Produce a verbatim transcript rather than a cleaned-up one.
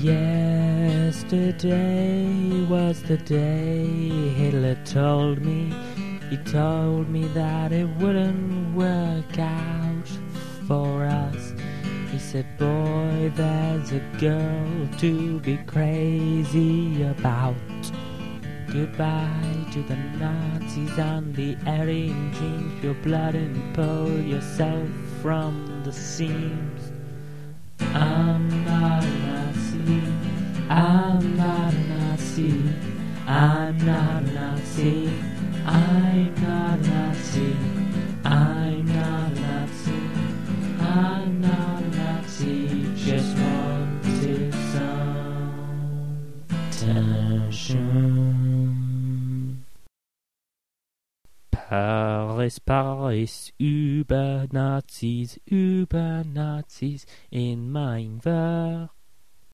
Yesterday was the day Hitler told me. He told me that it wouldn't work out for us. He said, boy, there's a girl to be crazy about. Goodbye to the Nazis and the Aryan dreams. Your blood and pull yourself from the seams. I'm not a Nazi, I'm not a Nazi, I'm not a Nazi, I'm not a Nazi, I'm not a Nazi, I'm not a Nazi, just wanted some attention. Paris, Paris, über Nazis, über Nazis in mein Werk.